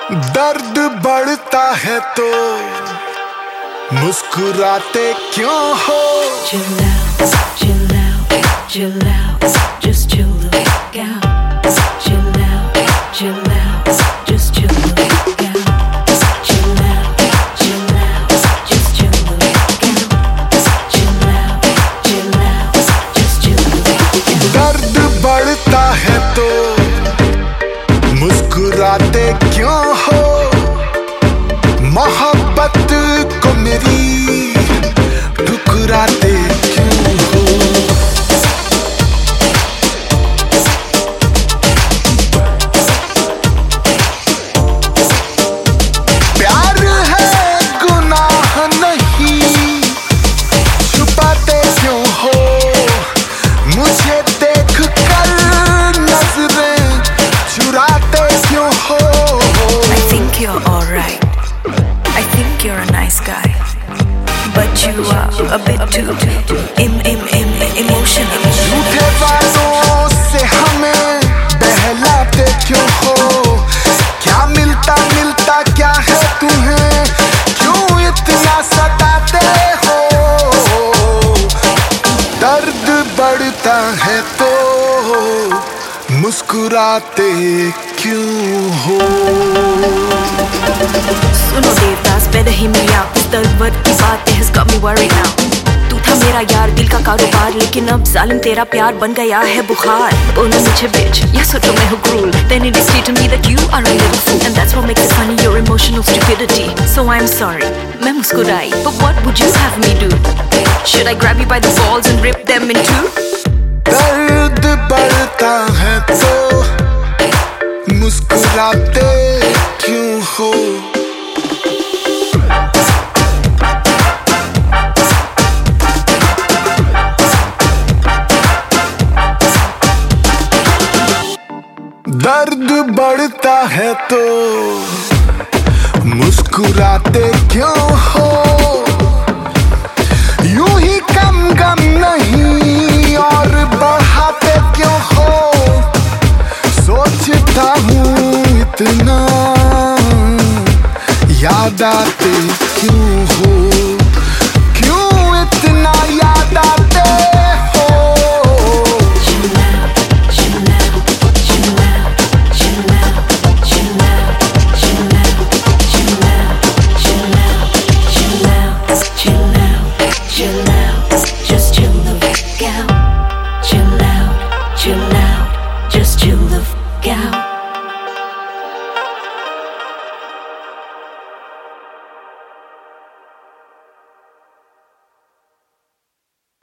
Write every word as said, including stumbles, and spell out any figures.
दर्द बढ़ता है तो मुस्कुराते क्यों हो? Chill out, chill out, chill out, just chill the fuck out. Chill out, chill out, just chill the fuck out. Chill out, chill out, just chill the fuck out. Chill out, chill out, just chill the fuck out. दर्द बढ़ता है तो मुस्कुराते क्यों हो? मोहब्बत को मेरी ठुकराते क्यों हो? प्यार है गुनाह नहीं, छुपाते क्यों हो? मुझे देख कर नजरें चुराते क्यों हो? I think you're alright. I think you're a nice guy, but you are a bit too im im im emotional. झूठे बातों से हमें बहलाते क्यों हो? क्या मिलता मिलता क्या है तुम्हें? क्यों इतना सताते हो? दर्द बढ़ता है तो मुस्कुराते क्यों हो? सुनो Devdas, better hear me out. इस दर्द वर्द की बातें has got me worried now. तू था मेरा यार, दिल का कारोबार, लेकिन अब जालिम तेरा प्यार बन गया है बुखार. बोलो मुझे bitch, या सोचो मैं हूँ cruel. Then it is clear to me that you are a little fool, and that's what makes it funny, your emotional stupidity. So I'm sorry, मैं मुस्कुराई, but what would you have me do? Should I grab you by the balls and rip them in two? दर्द बढ़ता है तो मुस्कुराते क्यों हो? दर्द बढ़ता है तो मुस्कुराते क्यों हो? यूं ही कम गम नहीं और बढ़ाते क्यों हो? सोचता हूँ इतना, याद आते क्यों हो?